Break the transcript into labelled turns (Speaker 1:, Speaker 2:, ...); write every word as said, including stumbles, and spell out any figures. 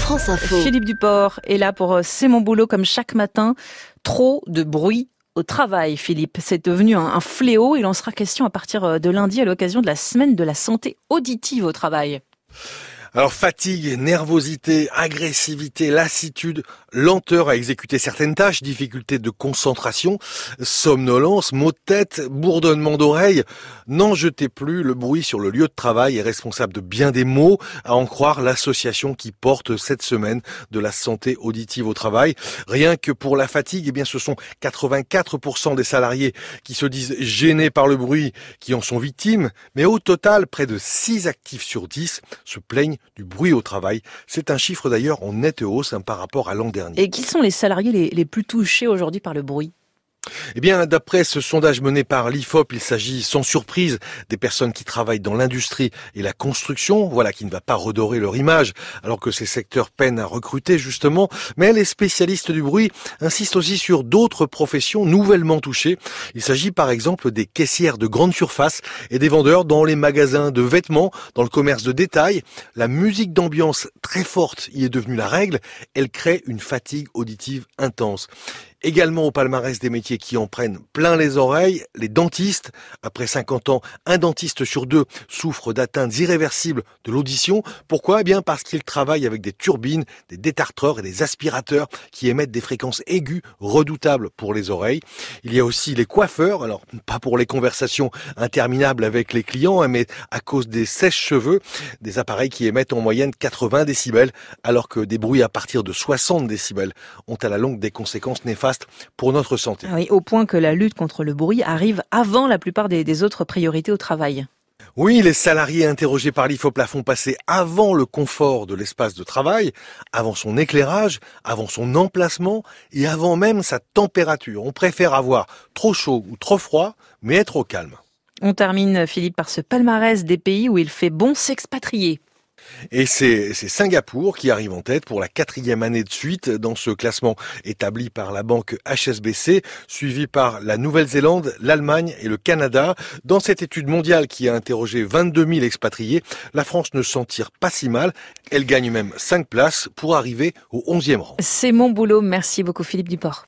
Speaker 1: France Info.
Speaker 2: Philippe Duport est là pour C'est mon boulot comme chaque matin. Trop de bruit au travail, Philippe. C'est devenu un, un fléau. Il en sera question à partir de lundi à l'occasion de la semaine de la santé auditive au travail.
Speaker 3: Alors fatigue, nervosité, agressivité, lassitude, lenteur à exécuter certaines tâches, difficulté de concentration, somnolence, maux de tête, bourdonnement d'oreilles. N'en jetez plus, le bruit sur le lieu de travail est responsable de bien des maux, à en croire l'association qui porte cette semaine de la santé auditive au travail. Rien que pour la fatigue, eh bien ce sont quatre-vingt-quatre pour cent des salariés qui se disent gênés par le bruit qui en sont victimes, mais au total, près de six actifs sur dix se plaignent du bruit au travail. C'est un chiffre d'ailleurs en nette hausse hein, par rapport à l'an dernier.
Speaker 2: Et qui sont les salariés les, les plus touchés aujourd'hui par le bruit ?
Speaker 3: Eh bien, d'après ce sondage mené par l'I F O P, il s'agit sans surprise des personnes qui travaillent dans l'industrie et la construction, voilà qui ne va pas redorer leur image, alors que ces secteurs peinent à recruter justement. Mais les spécialistes du bruit insistent aussi sur d'autres professions nouvellement touchées. Il s'agit par exemple des caissières de grande surface et des vendeurs dans les magasins de vêtements, dans le commerce de détail. La musique d'ambiance très forte y est devenue la règle. Elle crée une fatigue auditive intense. Également au palmarès des métiers qui en prennent plein les oreilles, les dentistes. Après cinquante ans, un dentiste sur deux souffre d'atteintes irréversibles de l'audition. Pourquoi ? Eh bien parce qu'il travaille avec des turbines, des détartreurs et des aspirateurs qui émettent des fréquences aiguës redoutables pour les oreilles. Il y a aussi les coiffeurs, alors pas pour les conversations interminables avec les clients, mais à cause des sèche-cheveux, des appareils qui émettent en moyenne quatre-vingts décibels, alors que des bruits à partir de soixante décibels ont à la longue des conséquences néfastes pour notre santé.
Speaker 2: Ah oui, au point que la lutte contre le bruit arrive avant la plupart des, des autres priorités au travail.
Speaker 3: Oui, les salariés interrogés par l'I F O P la font passer avant le confort de l'espace de travail, avant son éclairage, avant son emplacement et avant même sa température. On préfère avoir trop chaud ou trop froid, mais être au calme.
Speaker 2: On termine, Philippe, par ce palmarès des pays où il fait bon s'expatrier.
Speaker 3: Et c'est, c'est Singapour qui arrive en tête pour la quatrième année de suite dans ce classement établi par la banque H S B C, suivi par la Nouvelle-Zélande, l'Allemagne et le Canada. Dans cette étude mondiale qui a interrogé vingt-deux mille expatriés, la France ne s'en tire pas si mal. Elle gagne même cinq places pour arriver au onzième rang.
Speaker 2: C'est mon boulot. Merci beaucoup, Philippe Duport.